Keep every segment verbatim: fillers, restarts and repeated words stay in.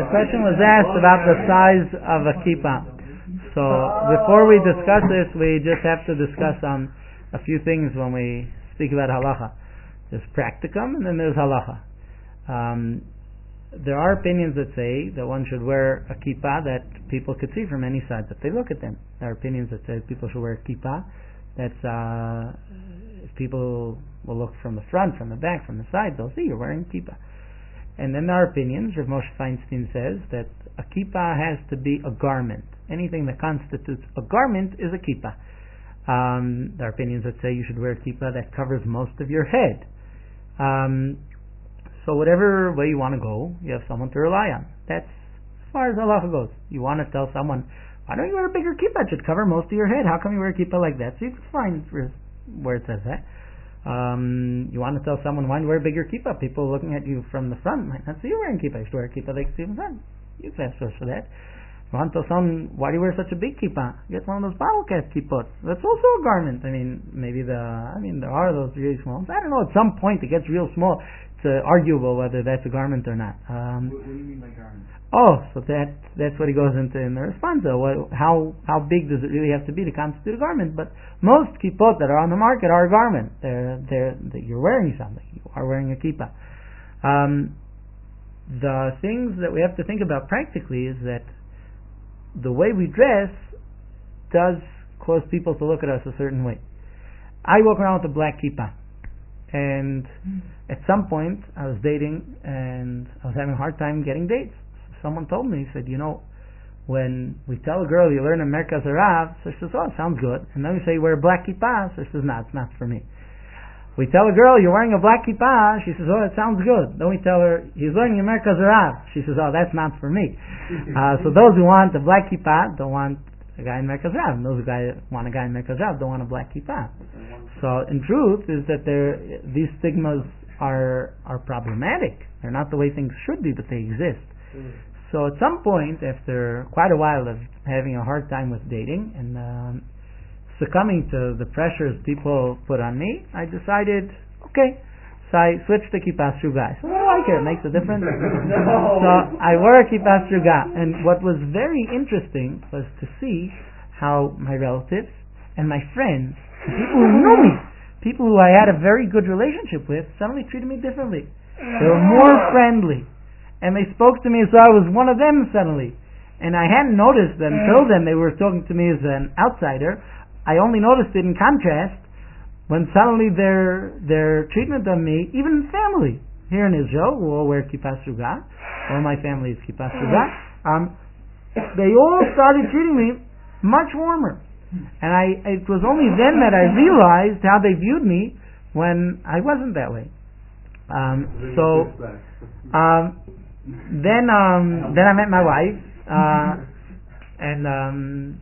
the question was asked about the size of a kippah. So before we discuss this, we just have to discuss um, a few things when we speak about halacha. There's practicum and then there's halacha. Um, there are opinions that say that one should wear a kippah that people could see from any side that they look at them. There are opinions that say people should wear a kippah that's uh, if people will look from the front, from the back, from the side, they'll see you're wearing a kippah. And then there are opinions, Rav Moshe Feinstein says that a kippah has to be a garment. Anything that constitutes a garment is a kippah. Um, there are opinions that say you should wear a kippah that covers most of your head. Um, so whatever way you want to go, you have someone to rely on. That's as far as halacha goes. You want to tell someone, why don't you wear a bigger kippah? It should cover most of your head. How come you wear a kippah like that? So you can find where it says that. Um, you want to tell someone, why do you wear a bigger kippah? People looking at you from the front might not see you wearing a kippah. You should wear a kippah they can see from the front. You can ask source for that. You want to tell someone, why do you wear such a big kippah? Get one of those bottle cap kippot. That's also a garment. I mean, maybe the, I mean, there are those really small. I don't know, at some point it gets real small. It's uh, arguable whether that's a garment or not. Um, what, what do you mean by garment? Oh, so that that's what he goes into in the response. What, how how big does it really have to be to constitute a garment? But most kippot that are on the market are a garment. They're they're, they're you're wearing something. You are wearing a kippah. Um, the things that we have to think about practically is that the way we dress does cause people to look at us a certain way. I walk around with a black kippah, and at some point I was dating and I was having a hard time getting dates. Someone told me, he said, you know, when we tell a girl you learn a Merkaz Harav, so she says, oh, it sounds good. And then we say, wear a black kippah, so she says, no, it's not for me. We tell a girl, you're wearing a black kippah, she says, oh, it sounds good. Then we tell her, he's learning a Merkaz Harav. She says, oh, that's not for me. uh, so those who want a black kippah don't want a guy in Merkaz Harav. And those who guy, want a guy in Merkaz Harav don't want a black kippah. So in truth is that these stigmas are are problematic. They're not the way things should be, but they exist. So at some point, after quite a while of having a hard time with dating and um, succumbing to the pressures people put on me, I decided, okay, so I switched to kippah sruga. So I like it, it makes a difference. No. So I wore a kippah sruga, and what was very interesting was to see how my relatives and my friends, people who knew me, people who I had a very good relationship with, suddenly treated me differently. They were more friendly. And they spoke to me as though I was one of them suddenly. And I hadn't noticed that until then they were talking to me as an outsider. I only noticed it in contrast when suddenly their their treatment of me, even family, here in Israel, who all wear kippah sruga, all my family is kippah sruga, um, they all started treating me much warmer. And I it was only then that I realized how they viewed me when I wasn't that way. Um, so... Um, Then, um, then I met my wife, uh, and um,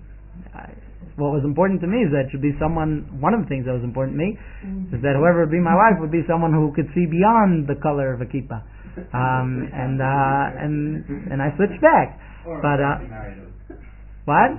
I, what was important to me is that it should be someone. One of the things that was important to me is that whoever would be my wife would be someone who could see beyond the color of a kippah, um, and uh, and and I switched back. But uh, what?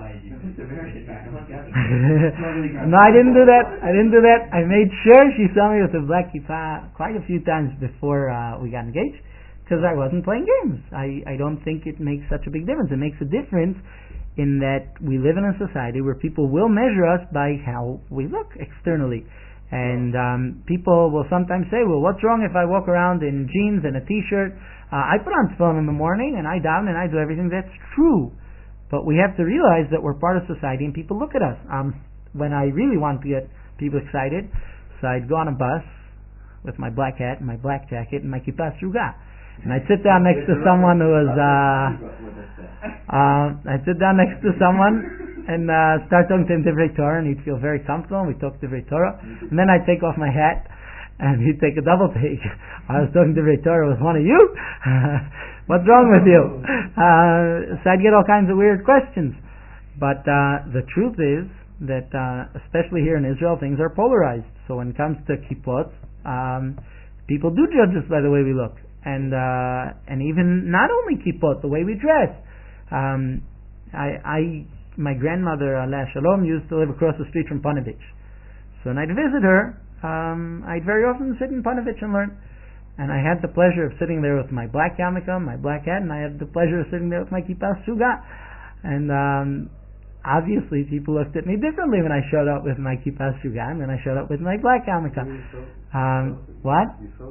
No, I didn't do that. I didn't do that. I made sure she saw me with a black kippah quite a few times before uh, we got engaged. Because I wasn't playing games. I, I don't think it makes such a big difference. It makes a difference in that we live in a society where people will measure us by how we look externally. And um, people will sometimes say, well, what's wrong if I walk around in jeans and a t-shirt? Uh, I put on tefillin in the morning and I daven and I do everything. That's true. But we have to realize that we're part of society and people look at us. Um, when I really want to get people excited, so I'd go on a bus with my black hat and my black jacket and my kippah sruga. And I'd sit down next to someone who was, uh, uh, I'd sit down next to someone and uh, start talking to him Divrei Torah, and he'd feel very comfortable, and we'd talk Divrei Torah. And then I'd take off my hat, and he'd take a double take. I was talking Divrei Torah with one of you? What's wrong with you? Uh, so I'd get all kinds of weird questions. But uh, the truth is that, uh, especially here in Israel, things are polarized. So when it comes to kippot, um, people do judge us by the way we look. And uh, and even not only kippot, the way we dress. Um, I, I my grandmother, Aleh Shalom, used to live across the street from Panovich. So when I'd visit her, um, I'd very often sit in Panovich and learn. and I had the pleasure of sitting there with my black yarmulke, my black hat, and I had the pleasure of sitting there with my kippah sruga. And um, obviously people looked at me differently when I showed up with my kippah sruga and when I showed up with my black yarmulke. Um, what?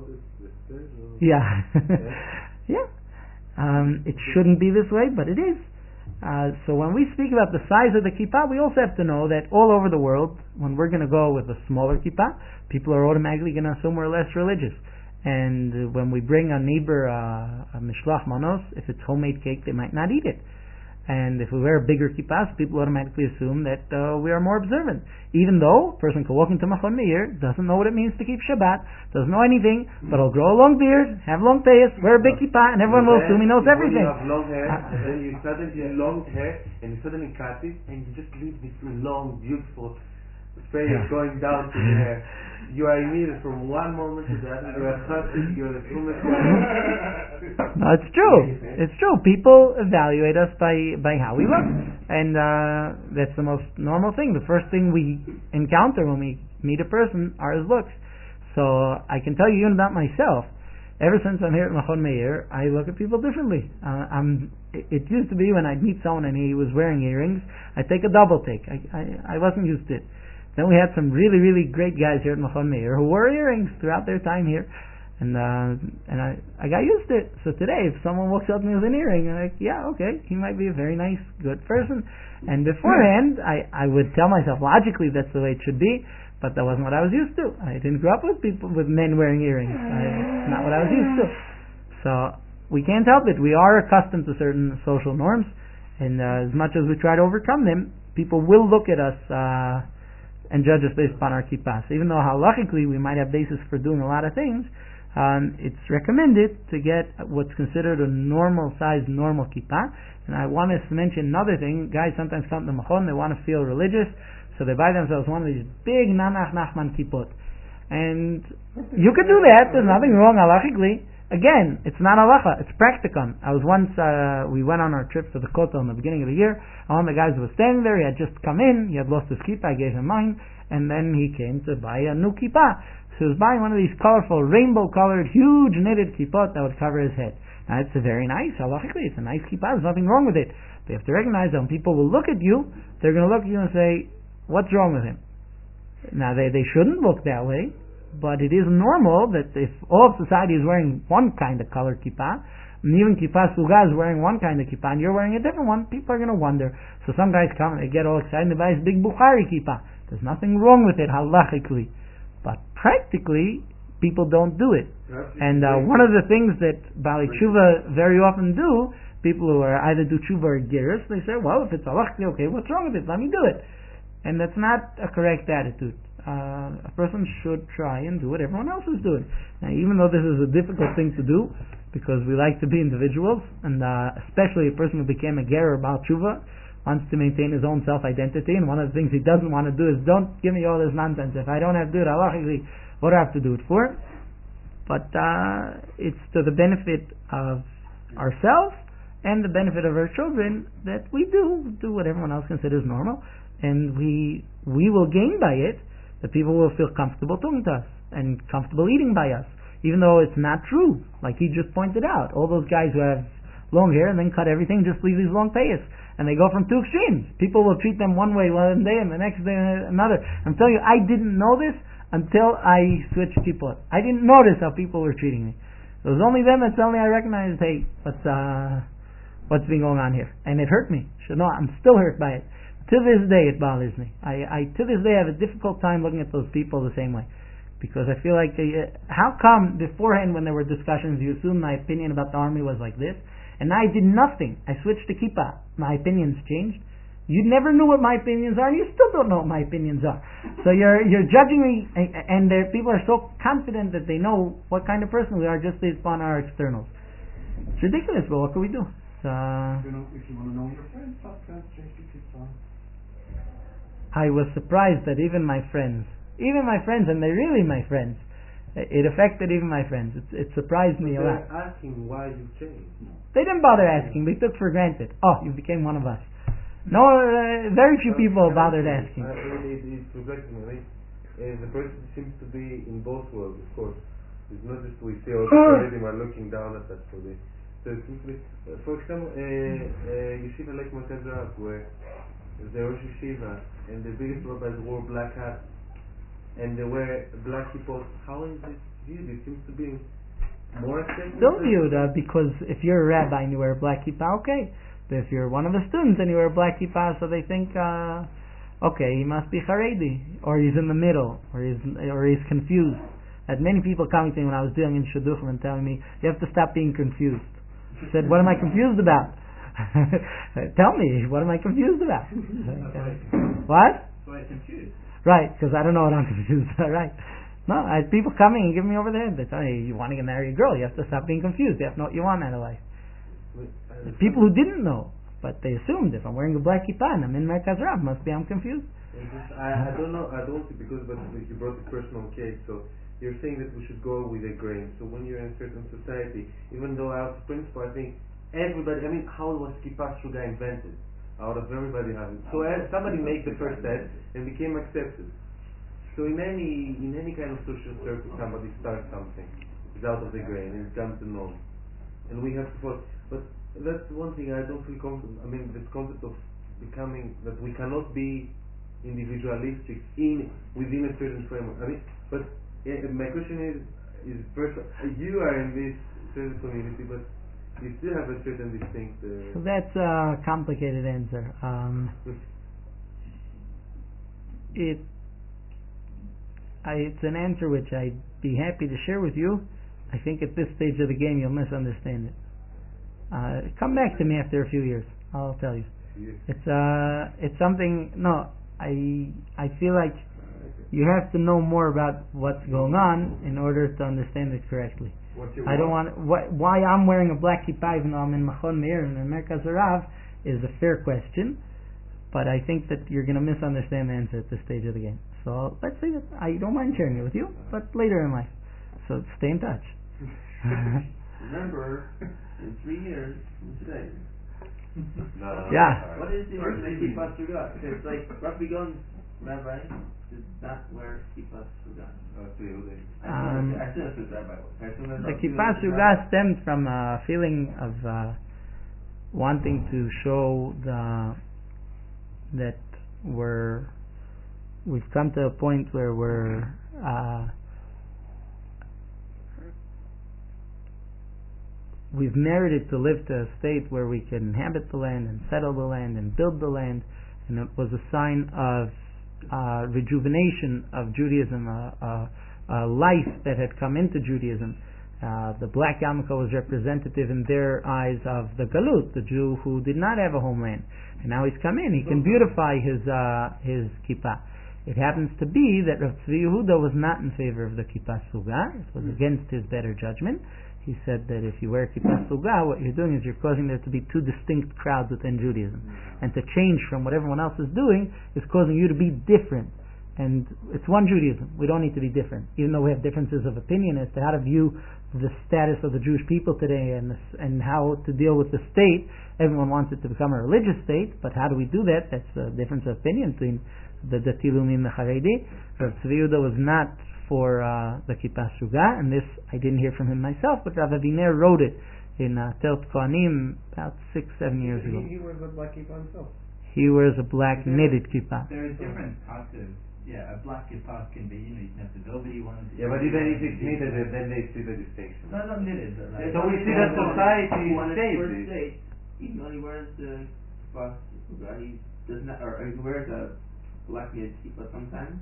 Yeah. Yeah. Um, it shouldn't be this way, but it is. Uh, so when we speak about the size of the kippah, we also have to know that all over the world, when we're going to go with a smaller kippah, people are automatically going to assume we're less religious. And uh, when we bring a neighbor uh, a mishloach manos, if it's homemade cake, they might not eat it. And if we wear bigger kippahs, people automatically assume that uh, we are more observant. Even though a person can walk into Machon Meir, doesn't know what it means to keep Shabbat, doesn't know anything, but he'll grow a long beard, have long payas, wear a big kippah, and everyone will assume he knows everything. You have long hair, uh, and then you suddenly long hair, and you suddenly cut it, and you just leave this long, beautiful fade yeah. going down to the hair. You are immediate from one moment to the other. You are chassid, you are the fullness. No, it's true. It's true. People evaluate us by, by how we look, and uh, that's the most normal thing. The first thing we encounter when we meet a person are his looks. So I can tell you even about myself. Ever since I'm here at Machon Meir, I look at people differently. Uh, I'm. It, it used to be when I'd meet someone and he was wearing earrings, I'd take a double take. I, I, I wasn't used to it. Then we had some really, really great guys here at Machon Meir who wore earrings throughout their time here, and uh, and I, I got used to it. So today, if someone walks up to me with an earring, I'm like, yeah, okay, he might be a very nice, good person. And beforehand, I, I would tell myself logically that's the way it should be, but that wasn't what I was used to. I didn't grow up with people with men wearing earrings. I, it's not what I was used to. So we can't help it. We are accustomed to certain social norms, and uh, as much as we try to overcome them, people will look at us. Uh, and judge us based upon our kippah. So even though halachically we might have basis for doing a lot of things, um, it's recommended to get what's considered a normal size, normal kippah. And I want to mention another thing. Guys sometimes come to Machon, they want to feel religious, so they buy themselves one of these big Nanach Nachman kippot. And you could do that, there's nothing wrong halachically. Again, it's not halacha, it's practicum. I was once, uh, we went on our trip to the Kotel in the beginning of the year, and one of the guys was standing there, he had just come in, he had lost his kippah, I gave him mine, and then he came to buy a new kippah. So he was buying one of these colorful, rainbow colored, huge knitted kippot that would cover his head. Now it's a very nice, halachically, it's a nice kippah, there's nothing wrong with it. But you have to recognize that when people will look at you, they're going to look at you and say, what's wrong with him? Now they, they shouldn't look that way. But it is normal that if all of society is wearing one kind of colored kippah, and even kippah suga is wearing one kind of kippah, and you're wearing a different one, people are going to wonder. So some guys come and they get all excited and they buy this big Bukhari kippah. There's nothing wrong with it halachically. But practically, people don't do it. And uh, one of the things that Bali Tshuva very often do, people who are either do Tshuva or Giris, they say, well, if it's halachically okay, what's wrong with it? Let me do it. And that's not a correct attitude. Uh, a person should try and do what everyone else is doing. Now, even though this is a difficult thing to do, because we like to be individuals, and uh, especially a person who became a ger or Baal Tshuva wants to maintain his own self-identity, and one of the things he doesn't want to do is, don't give me all this nonsense. If I don't have to do it halachically, what do I have to do it for? But uh, it's to the benefit of ourselves and the benefit of our children that we do do what everyone else considers normal, and we we will gain by it. The people will feel comfortable talking to us and comfortable eating by us, even though it's not true, like he just pointed out. All those guys who have long hair and then cut everything, just leave these long payas, and they go from two extremes. People will treat them one way one day and the next day another. I'm telling you, I didn't know this until I switched kippot. I didn't notice how people were treating me. It was only then that suddenly I recognized, hey, what's uh, what's been going on here, and it hurt me. So no, I'm still hurt by it. To this day, it bothers me. I, I, to this day, have a difficult time looking at those people the same way. Because I feel like, uh, how come beforehand when there were discussions, you assumed my opinion about the army was like this, and I did nothing. I switched to kippah. My opinions changed. You never knew what my opinions are, and you still don't know what my opinions are. So you're you're judging me, and, and there, people are so confident that they know what kind of person we are just based upon our externals. It's ridiculous, but what can we do? So, you know, if you want to know your friends, ask them to change the kippah. I was surprised that even my friends, even my friends, and they're really my friends, it affected even my friends. It, it surprised so me a lot. They're asking why you changed. They didn't bother asking. They took for granted. Oh, you became one of us. No, uh, very few people bothered asking. I mean, it, it reflects me. I mean, uh, the person seems to be in both worlds, of course. It's not just we see all the Haredim are looking down at us. So, they, so it's simply, uh, for example, uh, uh, Yeshiva like Merkaz Rav, where the Rosh Yeshiva and the biggest rabbis wore black hats and they wear black kippot. How is it viewed? It seems to be more accepted. Still viewed uh, because if you're a rabbi and you wear a black kippah, okay. But if you're one of the students and you wear a black kippah, so they think, uh, okay, he must be Haredi, or he's in the middle, or he's or he's confused. I had many people coming to me when I was doing in Shidduchim and telling me, you have to stop being confused. I said, what am I confused about? Tell me, what am I confused about? What? Why confused? Right, because I don't know what I'm confused about, right? No, I had people coming and giving me over the head. They tell me, you want to marry a girl, you have to stop being confused. You have to know what you want out of life. People who didn't know, but they assumed if I'm wearing a black kippah and I'm in Merkaz Rav, must be I'm confused. Just, I, I don't know, I don't because but you brought a personal case, so you're saying that we should go with a grain. So when you're in a certain society, even though out of principle, I think everybody, I mean, how was kippah sruga invented? Out of everybody having. So uh, somebody made the first step and became accepted. So in any in any kind of social circle, somebody starts something. It's out of the grain and it comes to norm. And we have to follow. But that's one thing I don't feel comfortable. I mean, this concept of becoming, that we cannot be individualistic in within a certain framework. I mean, but yeah, my question is, is first, you are in this certain community, but you still have a certain distinct. Uh, so that's a complicated answer. Um, it, I, it's an answer which I'd be happy to share with you. I think at this stage of the game you'll misunderstand it. Uh, come back to me after a few years. I'll tell you. yes. It's uh, it's something. No, I I feel like you have to know more about what's going on in order to understand it correctly. What you I don't want what, why I'm wearing a black kippah even though I'm in Machon Meir and in Merkaz Rav is a fair question, but I think that you're going to misunderstand the answer at this stage of the game. So let's see. That I don't mind sharing it with you, but later in life. So stay in touch. Remember, in three years from today. No, Yeah. What is the original kippah sruga? It's like Rabbi Gon's rabbi did not wear kippah sruga. Um, I assume it's his rabbi. The kippah sruga stemmed from a feeling of uh, wanting to show the that we're we've come to a point where we're uh, we've merited to live to a state where we can inhabit the land and settle the land and build the land, and it was a sign of uh, rejuvenation of Judaism, a, a, a life that had come into Judaism. Uh, the black yarmulke was representative in their eyes of the galut, the Jew who did not have a homeland, and now he's come in. He can beautify his uh, his kippah. It happens to be that Rav Tzvi Yehuda was not in favor of the kippah sruga. It was against his better judgment. He said that if you wear kippah sruga, what you're doing is you're causing there to be two distinct crowds within Judaism. And to change from what everyone else is doing is causing you to be different. And it's one Judaism. We don't need to be different. Even though we have differences of opinion as to how to view the status of the Jewish people today and the, and how to deal with the state. Everyone wants it to become a religious state, but how do we do that? That's a difference of opinion between the Dati Leumi and the Haredi. Rav Tzvi Yehuda was not for uh, the kippah sruga, and this I didn't hear from him myself, but Rav Aviner wrote it in uh, Telt Kohanim about six, seven years ago. He, he wears a black kippah himself. He wears a black knitted kippah. There are different parts of, yeah, a black kippah can be, you know, you can have the velvety ones. Yeah, but even if it's knitted, then they see the distinction. No, not knitted, but like... So we see that society When it's shapes first it. date, even though he wears the kippah sruga, he does not, or he wears a black knitted kippah sometimes.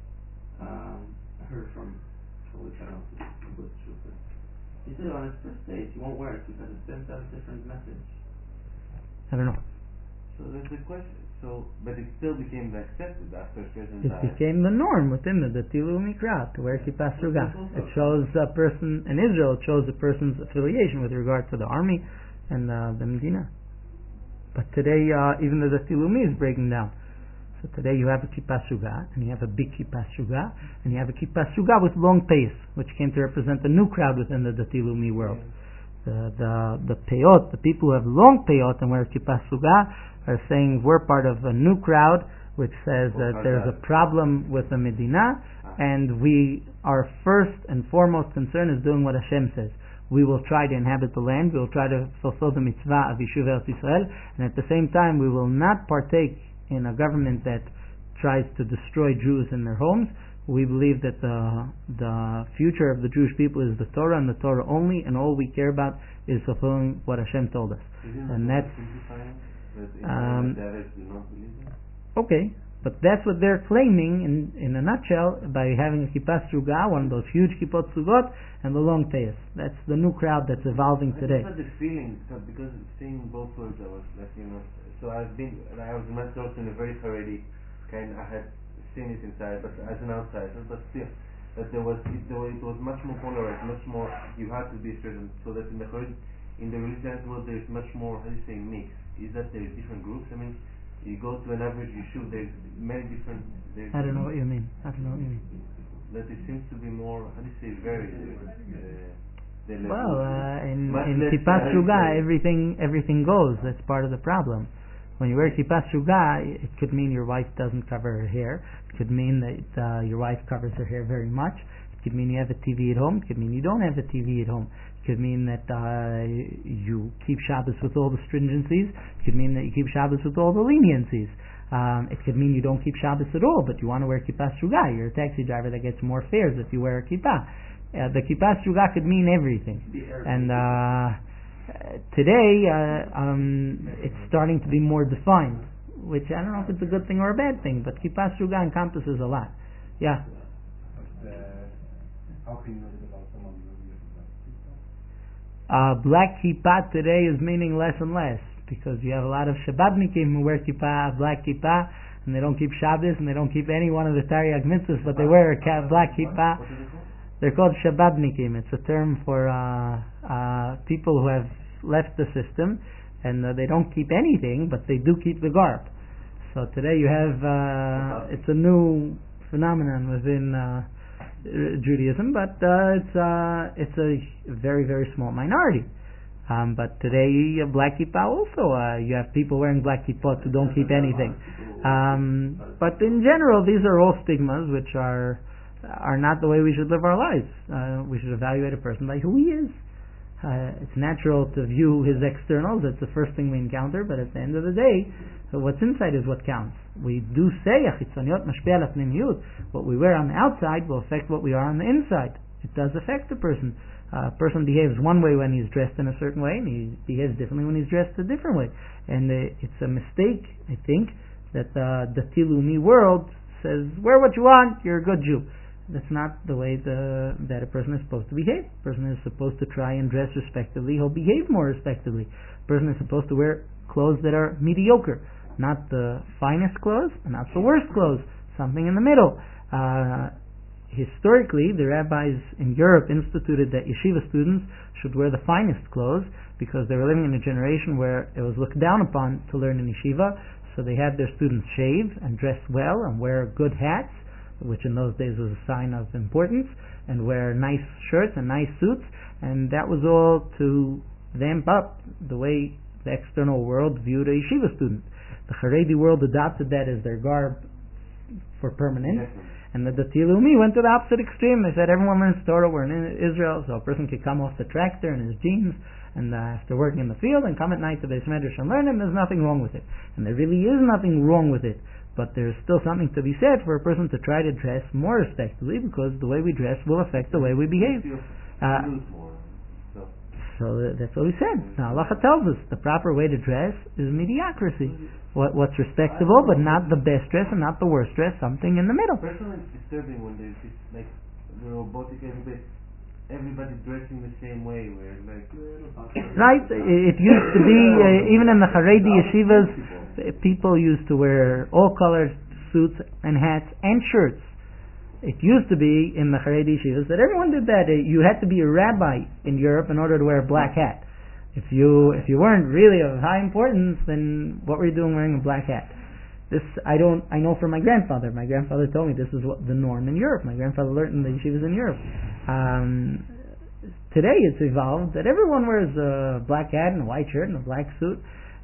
Um, I heard from, totally cut off the true, but he said on his first date he won't wear it because it sends out a different message. I don't know. So there's the question. So, but it still became accepted after a certain It time. became the norm within the Dati Leumi crowd to wear kippah sruga. It shows a person in Israel. It shows a person's affiliation with regard to the army and uh, the Medina. But today, uh, even the Dati Leumi is breaking down. So today you have a kippah sruga, and you have a big kippah sruga, and you have a kippah sruga with long payos, which came to represent a new crowd within the Dati Leumi world. The the the payot, the people who have long payot and wear kippah sruga, are saying we're part of a new crowd which says that there's a problem with the Medina, and we, our first and foremost concern is doing what Hashem says. We will try to inhabit the land, we will try to fulfill the mitzvah of Yishuv Eretz Yisrael, and at the same time we will not partake in a government that tries to destroy Jews in their homes. We believe that the the future of the Jewish people is the Torah and the Torah only, and all we care about is fulfilling what Hashem told us. Isn't And that that's um, um, okay, but that's what they're claiming in in a nutshell by having a kippah sruga, one of those huge kippot sugot, and the long teis. That's the new crowd that's evolving today. I just had the feeling, so because seeing both worlds, I was like, you know, so I've been, I was myself in a very Haredi kind. I had seen it inside, but as an outsider, but still, that there was, it, there was, it was much more polarized, much more. You had to be certain, so that in the Haredi, in the religious world, there is much more. How do you say mix? Is that there is different groups? I mean, you go to an average yeshuv, there's many different. There's I don't know what you mean. I don't know what you mean. That it seems to be more. How do you say varied? Uh, Well, uh, in Much in less kippah varied. sruga, everything everything goes. That's part of the problem. When you wear kippah sruga, it could mean your wife doesn't cover her hair. It could mean that uh, your wife covers her hair very much. It could mean you have a T V at home. It could mean you don't have a T V at home. It could mean that uh, you keep Shabbos with all the stringencies. It could mean that you keep Shabbos with all the leniencies. Um, it could mean you don't keep Shabbos at all, but you want to wear kippah sruga. You're a taxi driver that gets more fares if you wear a kippah. Uh, the kippah sruga could mean everything. And uh, today, uh, um, it's starting to be more defined, which I don't know if it's a good thing or a bad thing, but kippah sruga encompasses a lot. Yeah. But, uh, how can you know that about someone who wears black kippah? Uh, black kippah today is meaning less and less, because you have a lot of Shabbatnikim who wear kippah, black kippah, and they don't keep Shabbos, and they don't keep any one of the Tariq mitzvahs, but they wear a ka- black kippah. They're called Shabbatnikim. It's a term for uh, uh, people who have left the system, and uh, they don't keep anything, but they do keep the garb. So today you have, uh, it's a new phenomenon within uh, Judaism, but uh, it's uh, it's a very very small minority. Um, but today, uh, black kippah also. Uh, you have people wearing black kippot who don't keep anything. Um, but in general, these are all stigmas which are are not the way we should live our lives. Uh, we should evaluate a person by who he is. Uh, it's natural to view his externals. That's the first thing we encounter. But at the end of the day, what's inside is what counts. We do say achitzoniot mashpeh al pnimiyut. What we wear on the outside will affect what we are on the inside. It does affect the person. Uh, a person behaves one way when he's dressed in a certain way, and he behaves differently when he's dressed a different way. And uh, it's a mistake, I think, that uh, the Tilumi world says, wear what you want, you're a good Jew. That's not the way the, that a person is supposed to behave. A person is supposed to try and dress respectively. He'll behave more respectively. A person is supposed to wear clothes that are mediocre, not the finest clothes, and not the worst clothes, something in the middle. Uh, historically, the rabbis in Europe instituted that yeshiva students should wear the finest clothes because they were living in a generation where it was looked down upon to learn in yeshiva. So they had their students shave and dress well and wear good hats, which in those days was a sign of importance, and wear nice shirts and nice suits, and that was all to vamp up the way the external world viewed a yeshiva student. The Haredi world adopted that as their garb for permanence, and the Dati Leumi went to the opposite extreme. They said everyone learns Torah, we're in Israel, so a person could come off the tractor in his jeans and uh, after working in the field and come at night to Beis Medrash and learn, and there's nothing wrong with it. And there really is nothing wrong with it. But there's still something to be said for a person to try to dress more respectfully, because the way we dress will affect the way we behave. Uh, so that's what we said. Now Allah tells us the proper way to dress is mediocrity. What, what's respectable, but not the best dress and not the worst dress, something in the middle. Personally, it's disturbing when there's this, like, the robotic, everybody, everybody dressing the same way, where like... Right, it used to be, uh, even in the Haredi yeshivas, people used to wear all colored suits and hats and shirts. It used to be in the Haredi yeshivas that everyone did that. You had to be a rabbi in Europe in order to wear a black hat. If you if you weren't really of high importance, then what were you doing wearing a black hat? This I don't I know from my grandfather. My grandfather told me this is what the norm in Europe. My grandfather learned in the yeshivas in Europe. Um, today it's evolved that everyone wears a black hat and a white shirt and a black suit.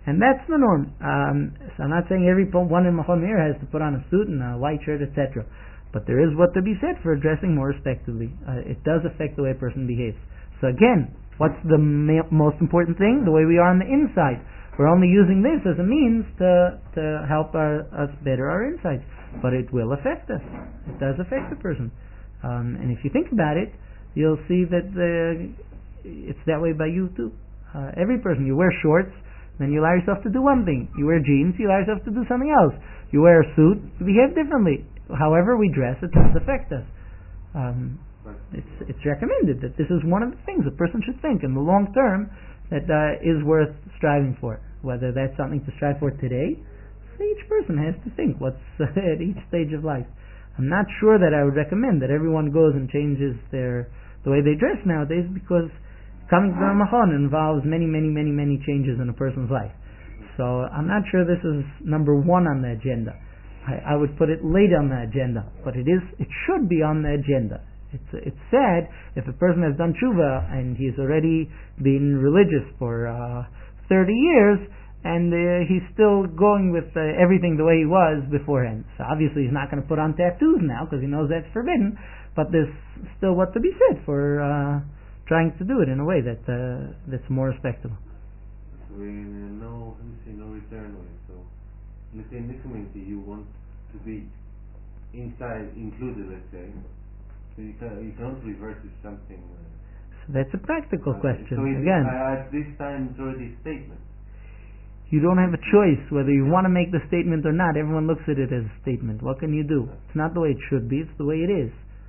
And that's the norm. Um, so I'm not saying every one in Machon Meir has to put on a suit and a white shirt, et cetera. But there is what to be said for dressing more respectably. Uh, it does affect the way a person behaves. So again, what's the ma- most important thing? The way we are on the inside. We're only using this as a means to to help our, us better our insides. But it will affect us. It does affect the person. Um, and if you think about it, you'll see that uh, it's that way by you too. Uh, every person, you wear shorts, then you allow yourself to do one thing. You wear jeans, you allow yourself to do something else. You wear a suit, you behave differently. However we dress, it does affect us. Um, it's it's recommended that this is one of the things a person should think in the long term that uh, is worth striving for. Whether that's something to strive for today, so each person has to think what's uh, at each stage of life. I'm not sure that I would recommend that everyone goes and changes their the way they dress nowadays, because coming to the Machon involves many, many, many, many changes in a person's life. So I'm not sure this is number one on the agenda. I, I would put it late on the agenda, but it is. It should be on the agenda. It's it's sad if a person has done tshuva and he's already been religious for uh, thirty years and uh, he's still going with uh, everything the way he was beforehand. So obviously he's not going to put on tattoos now because he knows that's forbidden. But there's still what to be said for Uh, trying to do it in a way that uh, that's more respectable. So in uh, no, let me say no return way. So let's say in this community you want to be inside included, let's say. So you can you cannot reverse it something. Uh, so that's a practical uh, question. So Again, uh, at this time it's already a statement. You don't have a choice whether you want to make the statement or not. Everyone looks at it as a statement. What can you do? It's not the way it should be. It's the way it is.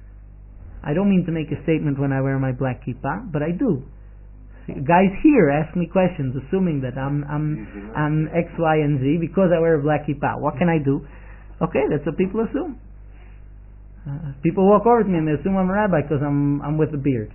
I don't mean to make a statement when I wear my black kippah, but I do. Guys here ask me questions, assuming that I'm I'm I'm X, Y, and Z because I wear a black kippah. What can I do? Okay, that's what people assume. Uh, people walk over to me and they assume I'm a rabbi because I'm I'm with a beard.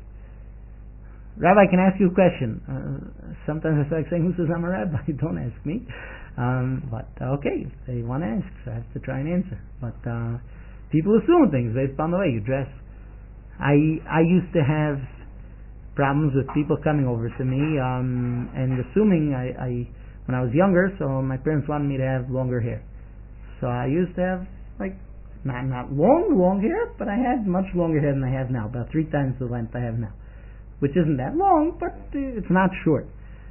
Rabbi, can I ask you a question? Uh, sometimes I start saying, "Who says I'm a rabbi?" Don't ask me. Um, but uh, okay, if they want to ask, so I have to try and answer. But uh, people assume things based on the way you dress. I I used to have problems with people coming over to me um, and assuming I, I when I was younger, so my parents wanted me to have longer hair. So I used to have like not not long long hair, but I had much longer hair than I have now, about three times the length I have now, which isn't that long, but it's not short.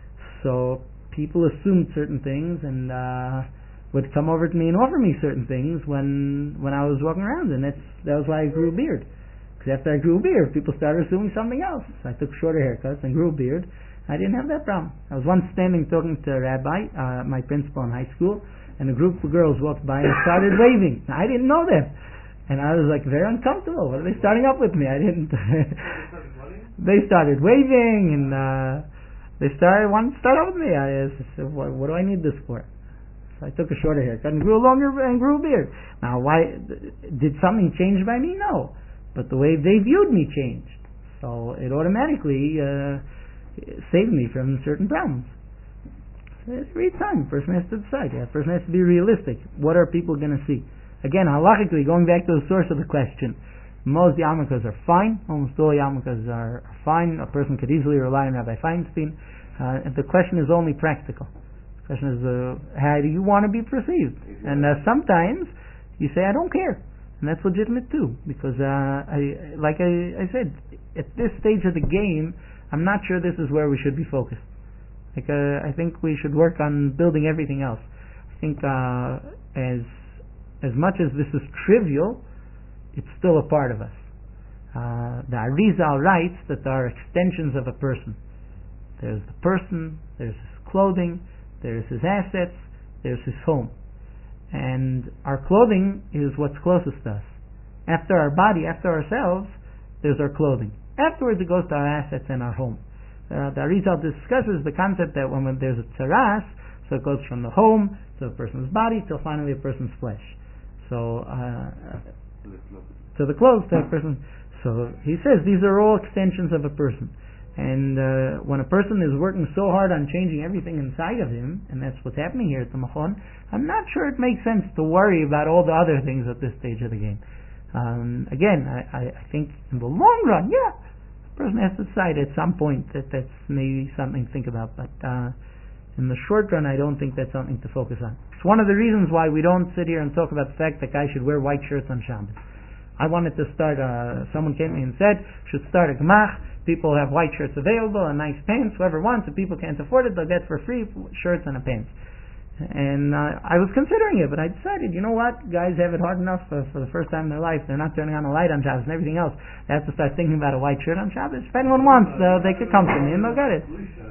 So people assumed certain things and uh, would come over to me and offer me certain things when when I was walking around, and that's that was why I grew a beard. Because after I grew a beard, people started assuming something else. So I took shorter haircuts and grew a beard. I didn't have that problem. I was once standing talking to a rabbi, uh, my principal in high school, and a group of girls walked by and started waving. I didn't know them. And I was like very uncomfortable. What are they starting up with me? I didn't. They started waving and uh, they started wanting to start up with me. I said, what, what do I need this for? So I took a shorter haircut and grew a longer and grew a beard. Now, why did something change by me? No. But the way they viewed me changed. So it automatically uh, saved me from certain problems. So every time, a person has to decide. Yeah, a person has to be realistic. What are people going to see? Again, halachically, going back to the source of the question, most yarmulkes are fine. Almost all yarmulkes are fine. A person could easily rely on Rabbi Feinstein. Uh, and the question is only practical. The question is, uh, how do you want to be perceived? And uh, sometimes you say, I don't care. And that's legitimate too, because uh, I, like I, I said, at this stage of the game, I'm not sure this is where we should be focused. Like uh, I think we should work on building everything else. I think uh, as as much as this is trivial, it's still a part of us. Uh, the Arizal writes that there are extensions of a person. There's the person, there's his clothing, there's his assets, there's his home. And our clothing is what's closest to us. After our body, after ourselves, there's our clothing. Afterwards it goes to our assets and our home. Uh, the Arizal discusses the concept that when, when there's a tzaras, so it goes from the home to a person's body till finally a person's flesh. So uh, to the clothes to a person. So he says these are all extensions of a person. And uh, when a person is working so hard on changing everything inside of him, and that's what's happening here at the Machon, I'm not sure it makes sense to worry about all the other things at this stage of the game. Um, again, I, I, I think in the long run, yeah, the person has to decide at some point that that's maybe something to think about. But uh, In the short run, I don't think that's something to focus on. It's one of the reasons why we don't sit here and talk about the fact that guys should wear white shirts on Shabbos. I wanted to start, uh, someone came to me and said, should start a gemach, people have white shirts available and nice pants, whoever wants, if people can't afford it, they'll get for free shirts and a pants. And uh, I was considering it, but I decided, you know what, guys have it hard enough for, for the first time in their life, they're not turning on a light on Shabbos and everything else, they have to start thinking about a white shirt on Shabbos. If anyone wants, uh, they could come to me and they'll get it.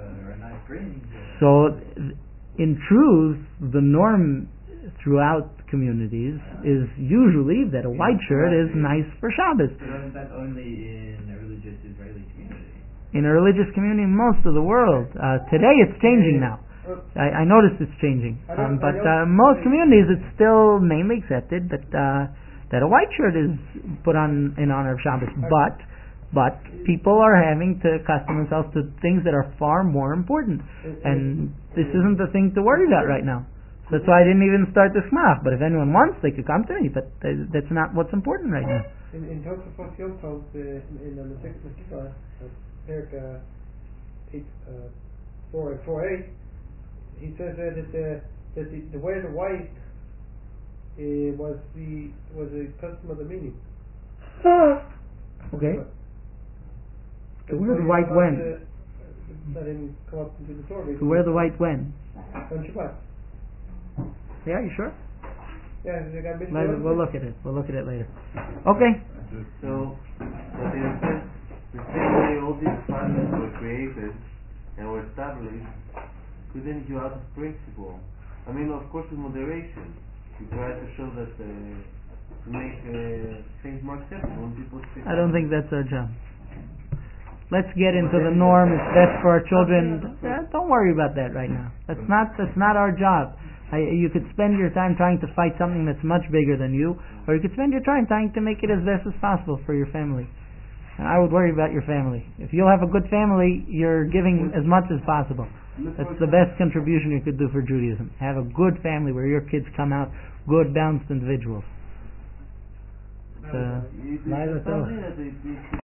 So, in truth, the norm throughout communities is usually that a white shirt is nice for Shabbos. But isn't that only in a religious Israeli community? In a religious community in most of the world. Uh, today it's changing now. I, I noticed it's changing. Um, but uh, most communities it's still mainly accepted that uh, that a white shirt is put on in honor of Shabbos. But but people are having to accustom themselves to things that are far more important. And this isn't the thing to worry about right now. That's why I didn't even start the smach. But if anyone wants, they could come to me. But uh, that's not what's important right now. In in Tosafos Yom Tov, in the Masechet Mesilah, Perik eight four and four eight, he says uh, that the that the, the wear the white uh, was the was a custom of the meaning. Okay. To wear the white when? Uh, that didn't come up into the Torah. To wear the white when? On Shabbat. Yeah, you sure? Yeah, they got missed. Later, we'll look at it. We'll look at it later. Okay. So, but in a sense, the same way all these patterns were created and were established, couldn't you out of principle? I mean, of course, with moderation, you try to show that uh, to make uh, things more acceptable when people speak. I don't think that's our job. Let's get into the norm. It's best for our children. Uh, don't worry about that right now. That's not that's not our job. I, you could spend your time trying to fight something that's much bigger than you, or you could spend your time trying to make it as best as possible for your family. And I would worry about your family. If you'll have a good family, you're giving as much as possible. That's the best contribution you could do for Judaism. Have a good family where your kids come out good, balanced individuals. Uh, It's something that it, it